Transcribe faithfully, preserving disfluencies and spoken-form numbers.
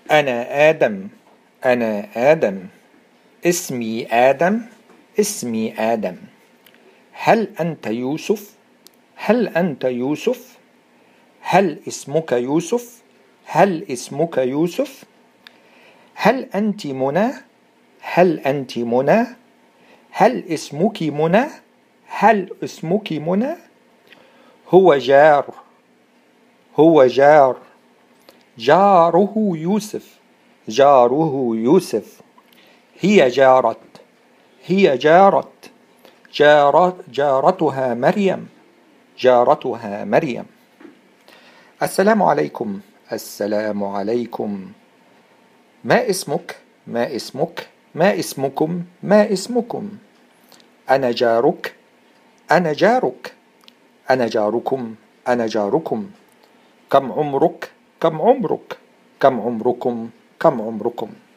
أنا آدم. أنا آدم. اسمي آدم. اسمي آدم. هل أنت يوسف؟ هل أنت يوسف؟ هل اسمك يوسف؟ هل اسمك يوسف؟ هل أنت منى؟ هل أنت منى؟ هل اسمك منى؟ هل اسمك منى؟ هو جار. هو جار. جاره يوسف. جاره يوسف. هي جارت. هي جارت. جارت جارتها مريم. جارتها مريم. السلام عليكم. السلام عليكم. ما اسمك؟ ما اسمك؟ ما اسمكم؟ ما اسمكم؟ أنا جارك. أنا جارك. أنا جاركم. أنا جاركم. كم عمرك؟ كم عمرك؟ كم عمركم؟ كم عمركم؟